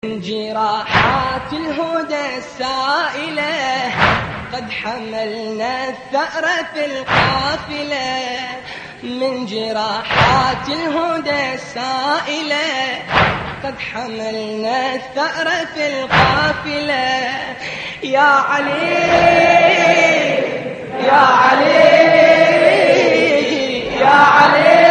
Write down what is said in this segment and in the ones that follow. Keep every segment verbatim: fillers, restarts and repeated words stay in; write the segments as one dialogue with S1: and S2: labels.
S1: من جراحات الهدى السائلة قد حملنا الثأر في القافلة. من جراحات الهدى السائلة قد حملنا الثأر في القافلة. يا علي يا علي يا علي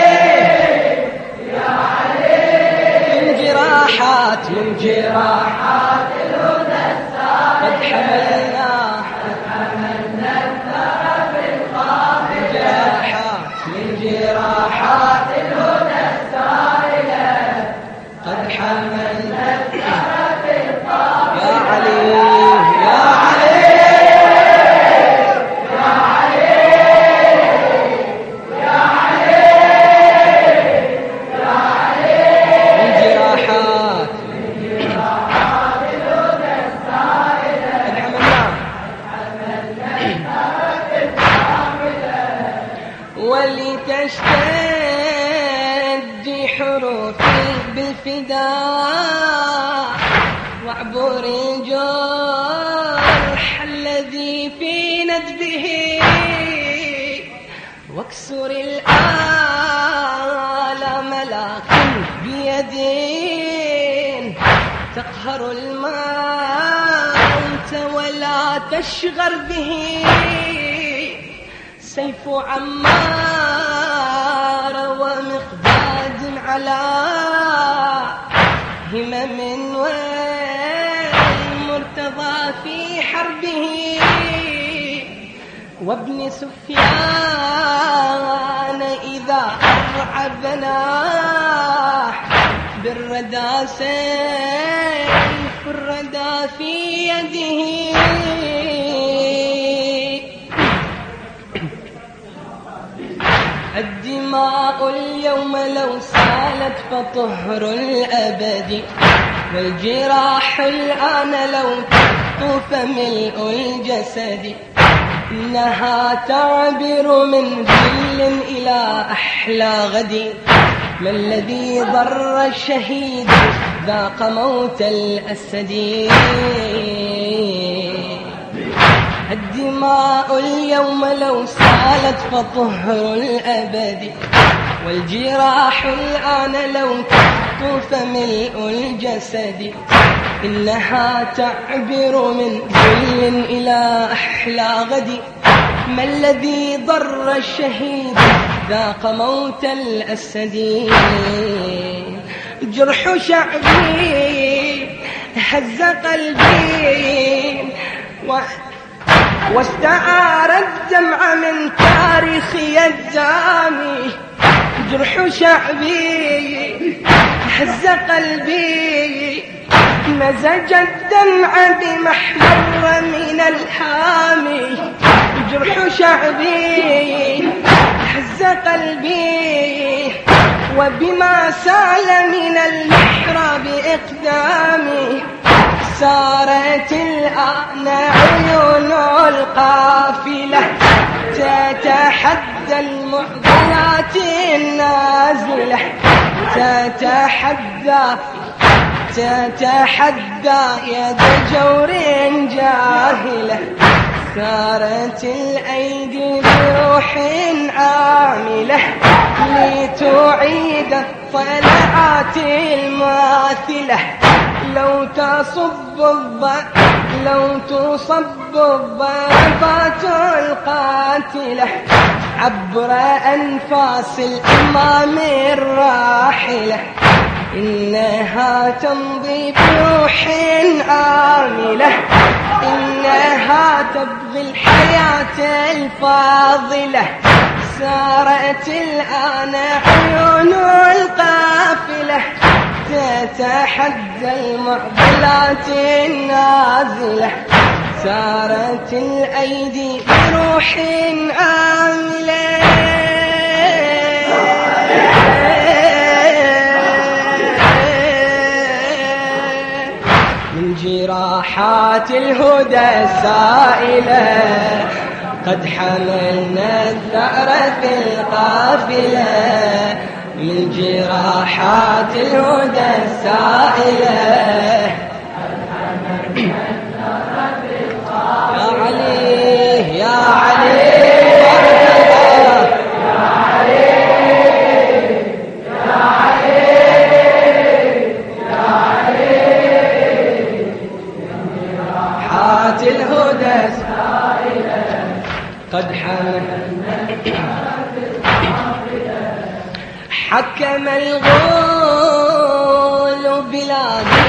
S1: من جراحات الهدى السائلة قد حملنا قد حملنا الثأر في القافلة. من جراحات الهدى السائلة قد حملنا الثأر في القافلة. يا علي يا علي يا علي يا علي يا علي من جراحات ولتشتد حروفي بالفداء واعبر الجرح الذي في ندبه واكسر الآلام لكن بيد تقهر الموت ولا تشغر به. سيف عمار ومقداد على همم والمرتضى في حربه. وابن سفيان إذا أرعبنا بالردى سيف الردى في يده. الدماء اليوم لو سالت فطهر الأبد والجراح الآن لو تخطف ملء الجسد. إنها تعبر من ذل إلى أحلى غد. ما الذي ضر الشهيد ذاق موت الأسد. الدماء اليوم لو سالت فطهر الأبد والجراح الآن لو تخطف ملء الجسد. إنها تعبر من ذل إلى أحلى غد. ما الذي ضر الشهيد ذاق موت الأسد. جرح شعبي هز قلبي و واستعار الدمع من تاريخي الدامي. جرح شعبي هز قلبي مزج الدمع بمحمر من الحامي. جرح شعبي هز قلبي وبما سال من المحراب إقدامي. سارت الآن عيون القافلة تتحدى المعضلات النازلة. تتحدى تتحدى يد جور جاهلة. سارت الأيدي بروح عاملة لتعيد الطلعات الماثلة. لو تصب الض لو تصب الضربات القاتلة عبر أنفاس الأمام الراحلة. إنها تمضي بروح عاملة. إنها تبغي الحياة الفاضلة. سارت الآن عيون القافلة تتحدى المعضلات النازلة. سارت الأيدي بروح عاملة. من جراحات الهدى السائلة قد حملنا الثأر في القافلة. من جراحات الهدى السائلة. يا علي يا علي الهدى قد حكم الغول بلادي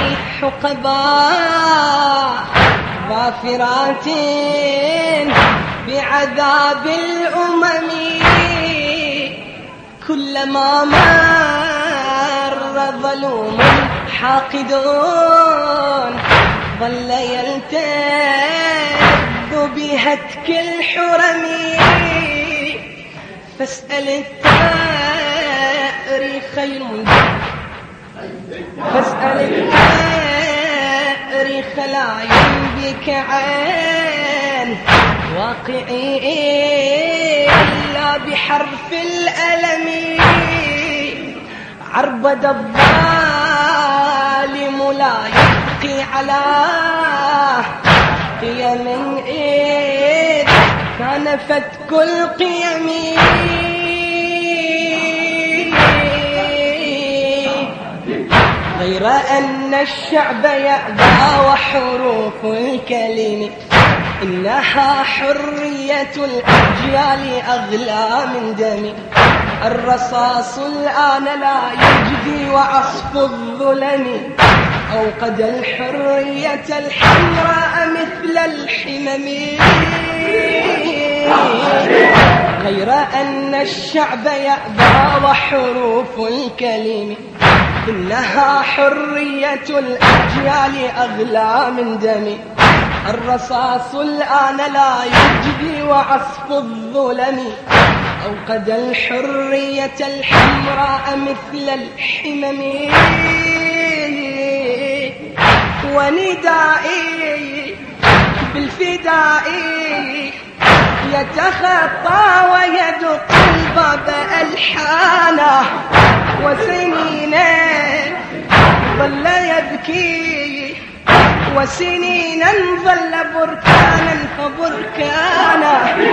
S1: حقباء ظافرات بعذاب الأمم، كلما مر ظلوم حاقدون ظل يلتذ بهتك الحرم. فاسأل التاريخ المنذ فاسأل التاريخ لا ينبك عن واقعي إلا بحرف الألم. عربد الظالم لا يبقي على قيم إذ كان فتك القيم. غير أن الشعب يأبى وحروف الكلم إنها حرية الأجيال أغلى من دمي. الرصاص الآن لا يجدي وعصف الظلم أوقد الحرية الحمراء مثل الحمم. غير أن الشعب يأبى وحروف الكلم إنها حرية الأجيال أغلى من دمي. الرصاص الآن لا يجدي وعصف الظلم أوقد الحرية الحمراء مثل الحمم. وندائي بالفداء يتخطى ويدق الباب ألحانه، وسنينا ظل يبكي وسنينا ظل بركانا فبركانا.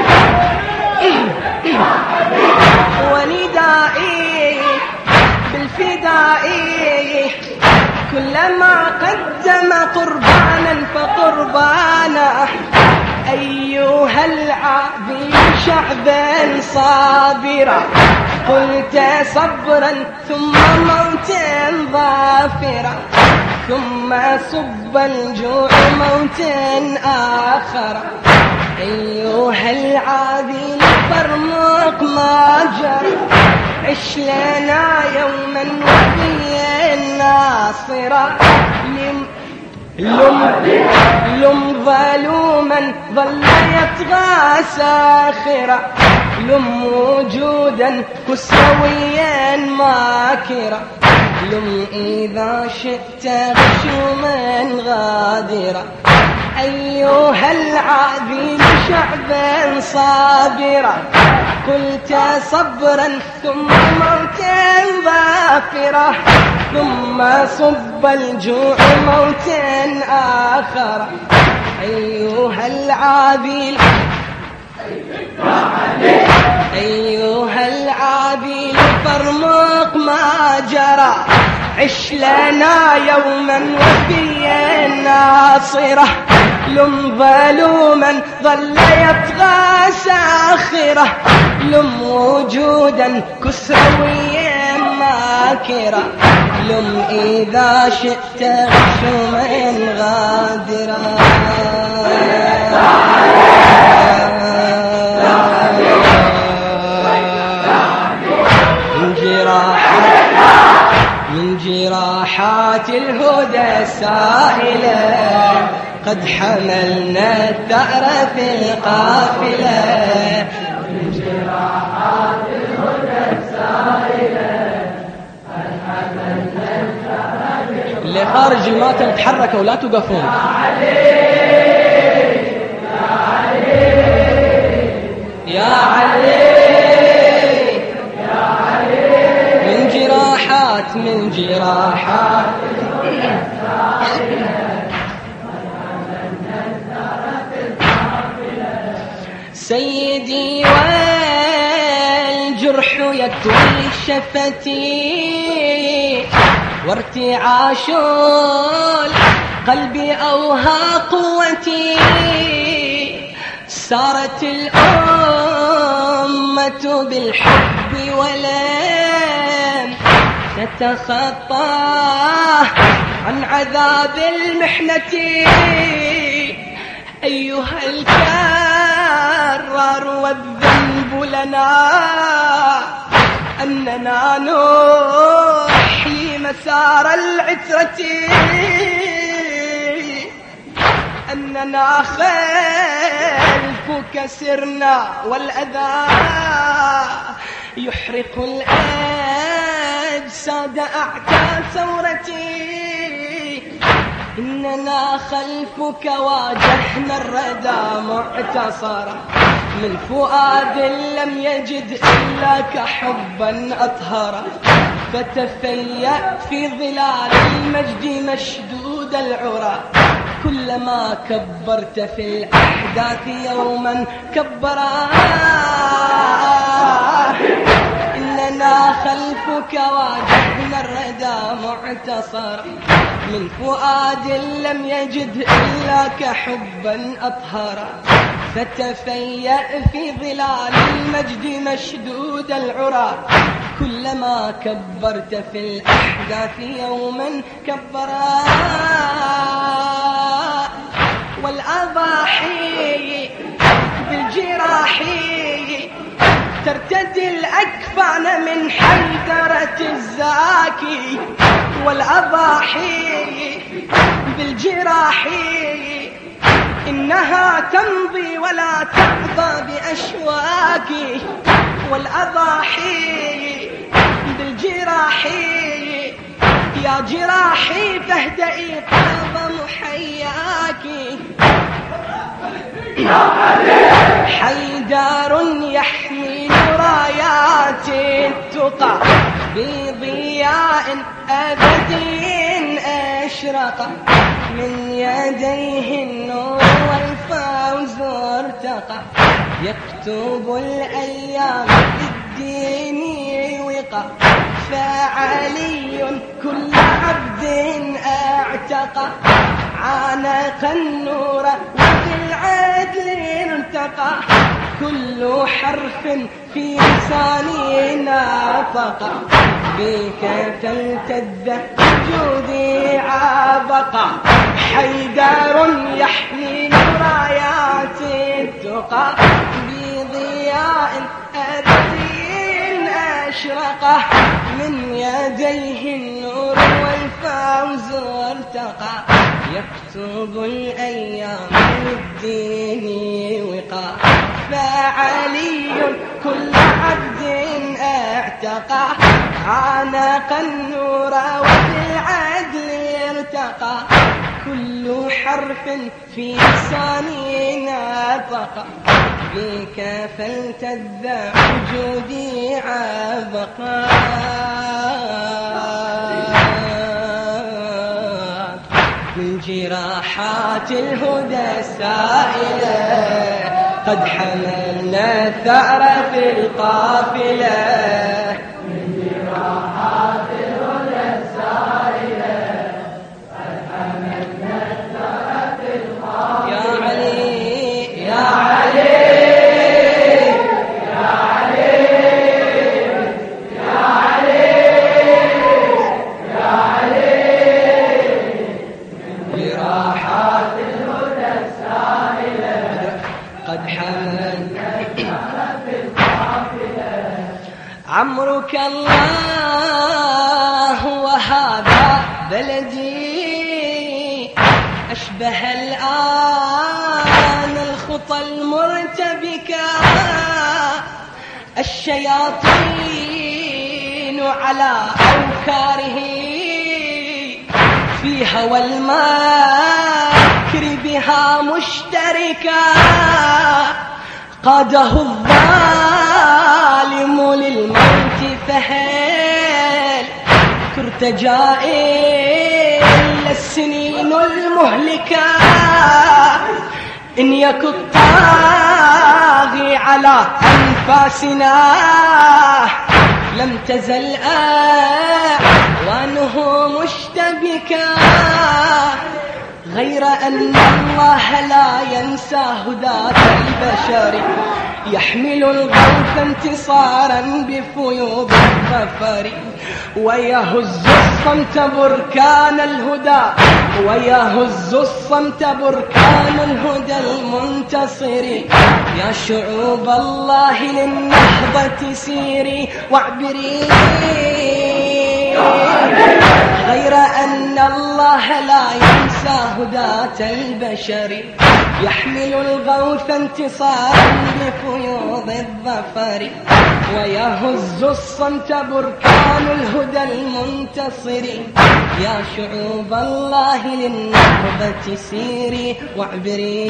S1: وندائي بالفداء كلما قدم قربانا فقربانا. أيها العابي شعبا صابرا قلت صبرا ثم موتا ظافرا، ثم صب الجوع موتا آخر. أيها العابي فرمق ما جرى عش لنا يوما وفيا ناصرا. لم لم لم ظلوما ظل يطغى ساخرا، لم وجودا كسويا ماكرا، لم إذا شئت غشوما غادرا. أيها العابي شعبا صابرا قلت صبرا ثم موتا ظافرا، ثم صب الجوع موتا آخر. أيها العابي أيها العابي فرمق ما جرى عش لنا يوما وفيا ناصرة. لم ظلوما ظل يطغى ساخرة، لم وجودا كسرويا ماكرة، لم إذا شئت غشوما غادرا. من جراحات من جراحات الهدى السائلة قد حملنا الثأر في القافلة. من جراحات الهدى السائلة قد حملنا الثأر في القافلة. اللي خارج الماتم تحركوا ولا توقفون. يا علي يا علي يا علي يا علي. من جراحات سيدي والجرح يكوي شفتي وارتعاش القلب أوهى قوتي سارت الأمة بالحب ولم تتخطى عن عذاب المحنة أيها الكرار والذنب لنا أننا نحيي مسار العترة أننا خلفك سرنا والأذى يحرق الأجساد أعتى ثورتي إننا خلفك واجهنا الردى معتصرا من فؤاد لم يجد إلاك حبا أطهرا فتفيأ في ظلال المجد مشدود العرى كلما كبرت في الأحداث يوما كبرا إننا خلفك واجهنا الردى معتصرا من فؤاد لم يجد إلاك حبا أطهرا فتفيأ في ظلال المجد مشدود العرى كلما كبرت في الأحداث يوما كبرا والأضاحي بالجراح ترتدي الأكفان من حيدرة الزاكي والأضاحي بالجراح إنها تمضي ولا تقضى بأشواكي والأضاحي بالجراح يا جراحي فاهدئي طاب محياكي حيدار يحمل رايات التقى بضياء أبدي أشرق من يديه النور والفوز ارتقى يكتب الأيام بالدين وقى فعلي كل عبد اعتقى عانق النور وبالعدل ارتقى كل حرف في لساني نطق بك فالتذ وجودي عابقا حيدار يحمل رايات التقى بضياء أبدي أشرقه من يديه النور والفوز ارتقى يكتب الأيام بالدين وقى فعلي كل عبد اعتقى عانق النور وبالعدل ارتقى كل حرف في لساني نطق بك فالتذ وجودي عابقا من جراحات الهدى السائلة قد حملنا الثأر في القافلة من جراحات الهدى السائلة قد حملنا الثأر في القافلة يا علي يا علي يا علي يا علي يا علي من جراحات الهدى السائلة قد حملنا عمرك الله وهذا بلدي أشبه الآن الخطى المرتبكة الشياطين على أوكاره في هوى المكر بها مشتركة قاده الظالم للموت فهل كرتجائي السنين المهلكة إن يك الطاغي على أنفاسنا لم تزل أعوانه مشتبكا غير أن الله لا ينسى هداة البشر يحمل الغوث انتصارا بفيوض الظفر ويهز الصمت بركان الهدى ويهز الصمت بركان الهدى المنتصر يا شعوب الله للنهضة سيري واعبري غير أن الله لا ينسى هداة البشر يحمل الغوث انتصارا بفيوض الظفر ويهز الصمت بركان الهدى المنتصر يا شعوب الله للنهضة سيري واعبري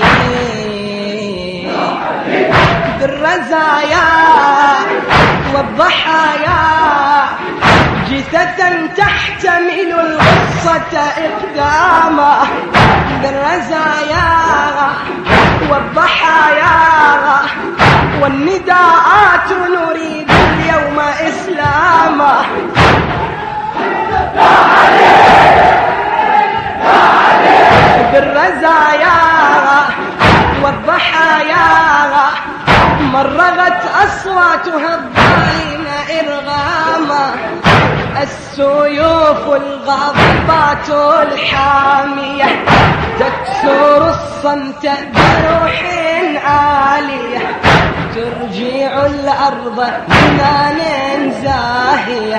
S1: بالرزايا والضحايا جثة تحتمل الغصة إقداما بالرزايا والضحايا والنداءات نريد اليوم إسلاما بالرزايا والضحايا مرغت أصواتها الظالمة إرغاما السيوف الغاضبات الحامية تكسر الصمت بروح عالية ترجع الأرض جنان زاهية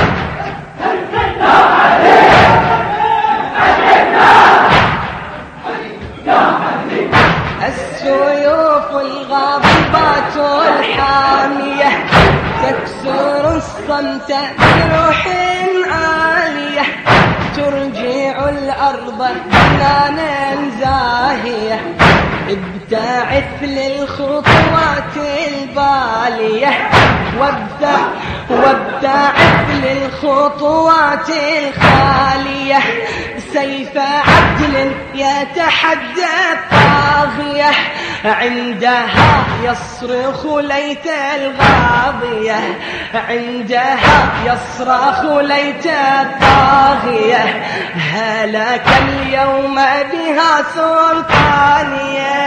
S1: السيوف الغاضبات الحامية تكسر الصمت بروح عالية ترجع الأرض جنانا زاهية ابتعث للخطوات البالية وابتع وابتعث للخطوات الخالية سيف عدل يتحدى الطاغية عندها يصرخ ليت الغاضية عندها يصرخ ليت الطاغية هلك اليوم بها سلطانية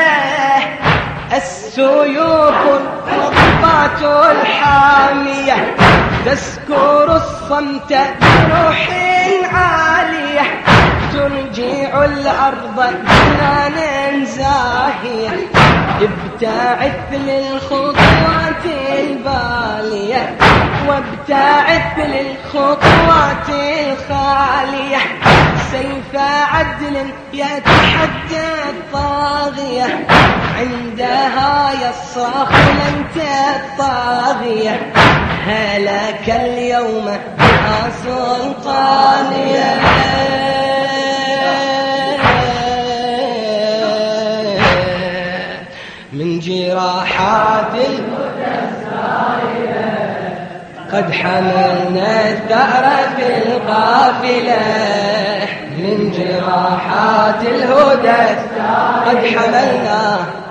S1: السيوف الغضبات الحامية تسكر الصمت بروح عالية ترجع الأرض جنانا زاهية ابتعث للخطوات البالية وابتعث للخطوات الخالية سيف عدل يتحدى الطاغية عندها يصرخ ليت الطاغية هلك اليوم بها سلطانية من جراحات الهدى السائلة قد حملنا الثأر في القافلة من جراحات الهدى قد حملنا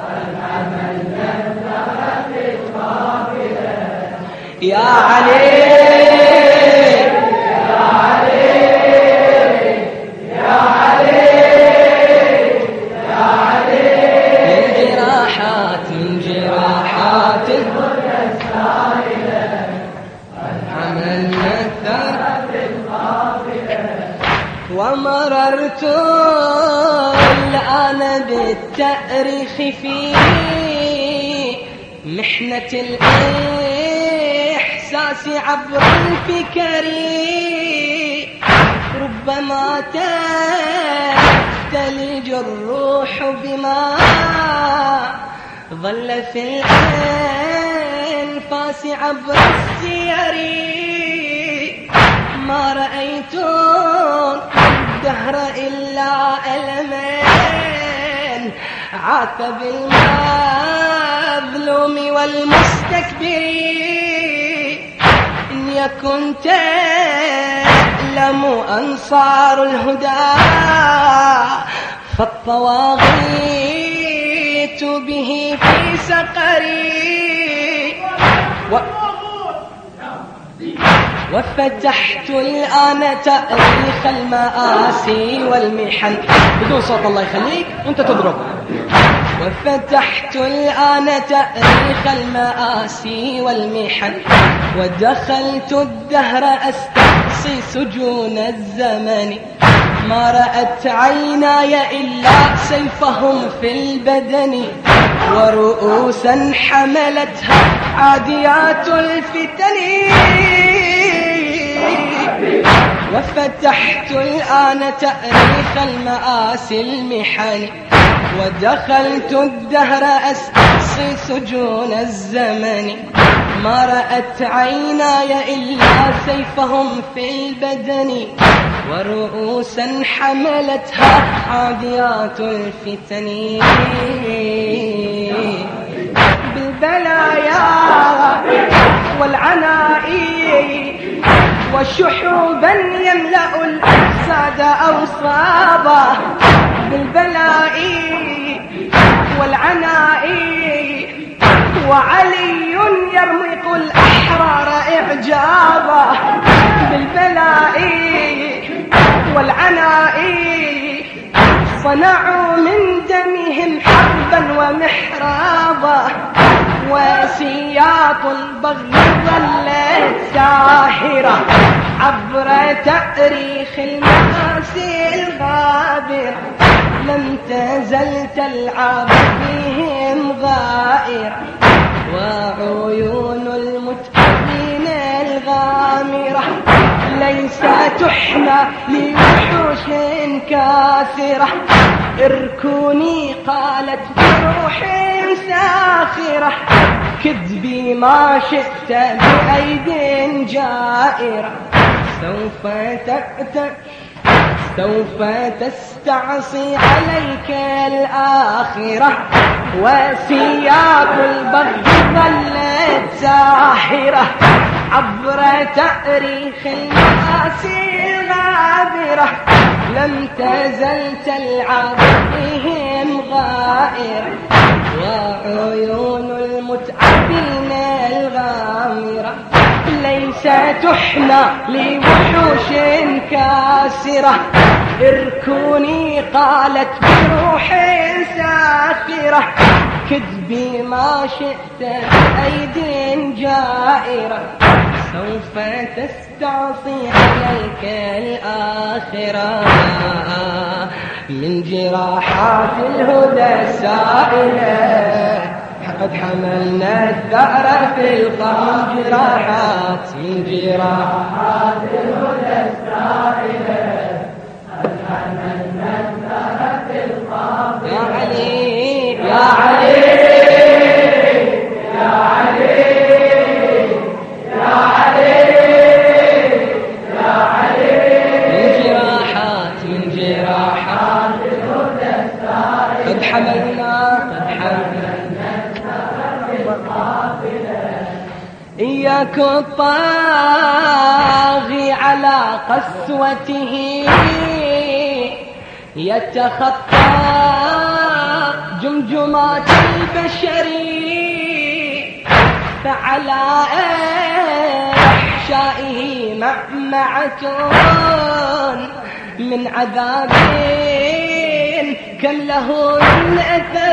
S1: يا علي يا علي يا علي يا علي من جراحات من جراحات الهدى السائلة قد حملنا الثأر في القافلة ومررت الآن بالتأريخ في محنة الإحساس عبر الفكري ربما تختلج الروح بما ظل في الأنفاس عبر السير ما رأيت الدهر إلا ألمان عاث بالمظلوم والمستكبر إن يكن تألم أنصار الهدى فالطواغيت به في سقري و وفتحت الآن تأريخ المآسي والمحن. بدون صوت الله يخليك وانت تضرب. وفتحت الآن تأريخ المآسي والمحن ودخلت الدهر أستقصي سجون الزمن ما رأت عيناي إلا سيفهم في البدن ورؤوسا حملتها عاديات الفتن. وفتحت الآن تأريخ المآسي المحن ودخلت الدهر أستقصي سجون الزمن ما رأت عيناي إلا سيفهم في البدن ورؤوسا حملتها عاديات الفتن. بالبلايا والعناء وشحوبا يملأ الأجساد أوصابا. بالبلاء والعناء وعلي يرمق الأحرار إعجابا. بالبلاء والعناء صنعوا من دمهم حربا ومحرابا وسياط البغي ظلت ساهرة عبر تأريخ المآسي الغابرة لم تزل تلعب فيهم غائرة وعيون المتقين الغامرة ليس تحمى لوحوش كاثرة اركوني قالت بروح ساخرة كذبي ما شئت بأيد جائرة سوف تأتى سوف تستعصي عليك الآخرة وسياق البغي ظلت ساحرة عبر تأريخ المآسي الغابرة لم تزل تلعب بهم غائرة وعيون المتعبين الغامرة ليس تحنى لوحوش كاسرة اركوني قالت بروح ساخرة كذبي ما شئت بأيد جائرة سوف تستعصي عليك الآخرة من جراحات الهدى السائلة قد حملنا الثأر في القرن جراحات من جراحات الهدى السائلة قد حملنا الثأر في القرن. يا علي يا علي يا علي يا علي يا علي من جراحات من جراحات الهدى السائلة قد حملنا قد حملنا إياك الطاغي على قسوته يتخطى جمجمات البشر فعلى أحشائه معمعة من عذاب كم له من أثر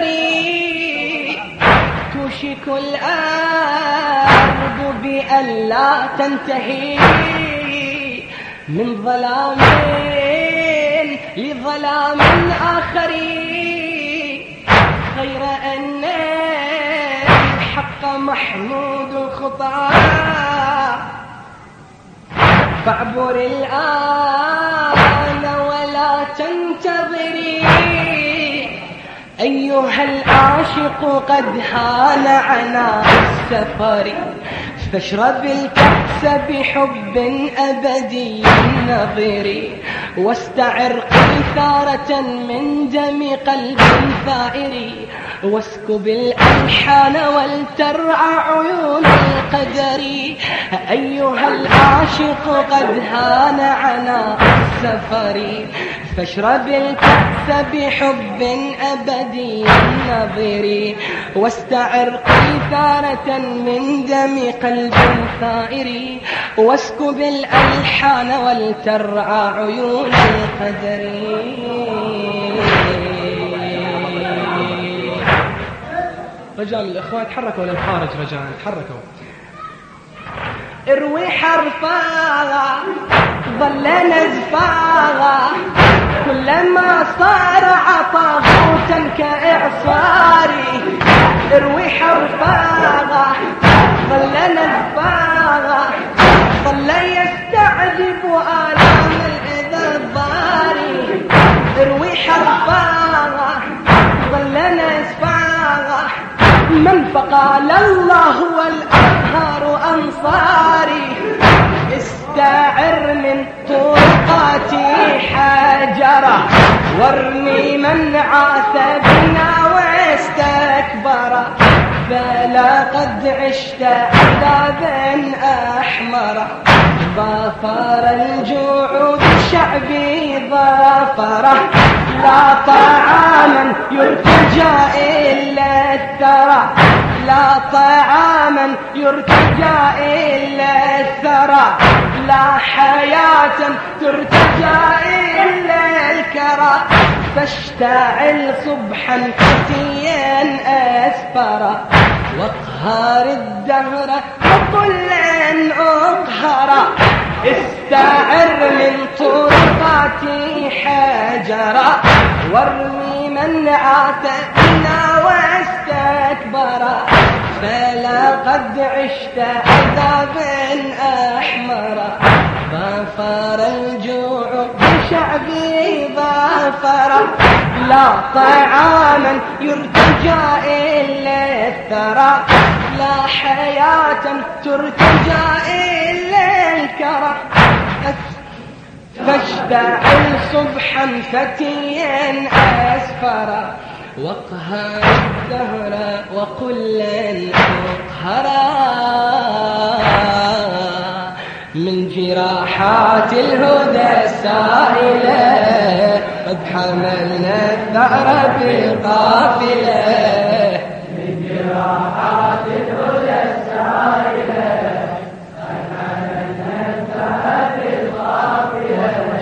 S1: توشك الأرض بأن لا تنتهي من ظلام لظلام آخر غير أن الحق محمود الخطى فاعبر الآن ولا تنتظري أيها العاشق قد هان عنا السفر فاشرب الكأس بحب أبدي نظيري، واستعر قيثارة من دم قلب ثائر، واسكب الألحان ولترعى عيون القدر. أيها العاشق قد هان عناء السفر، فاشرب الكأس بحب أبدي نظير، واستعر قيثارة من دم قلب ثائر، واسكب الألحان ولترعى عيون القدر. رجاء الإخوان تحركوا للخارج، رجاء تحركوا. اروي حرفاها ظلنا زفاها، كلما صار عطاغوتا كإعصاري. اروي حرفاها ظلنا زفاها، ظل يستعذب آلام الإذى الضاري. اروي حرفاها ظلنا زفاها، من فقال الله والأطهار أنصاري. استعر من طرقاتي حجرة، وارمي من عاث بنا واستكبر. فلا قد عشت عذابا أحمر، ظفر الجوع بشعبي ظفره. لا طعاما يرتجى إلا الثرى، لا طعاما يرتجى إلا الثرى. لا حياة ترتجى إلا الكرى. فاشتعل صبحا فتيا أسفرا، واقهر الدهر وكلا أقهرا. استعر من طرقاتي حجرا، وارمي من عاتبنا واستكبرا. فلا قد عشت عذابا أحمرا، ظفر الجوع بشعبي ظفرا. لا طعاما يرتجى إلا الثرى، لا حياة ترتجى إلا الكرى. فاشتعل صبحا فتيا أسفرا، واقهر الدهر وكلا أقهرا. من جراحات الهدى السائلة قد حملنا الثأر بقافلة. من جراحات الهدى السائلة قد حملنا الثأر بقافلة.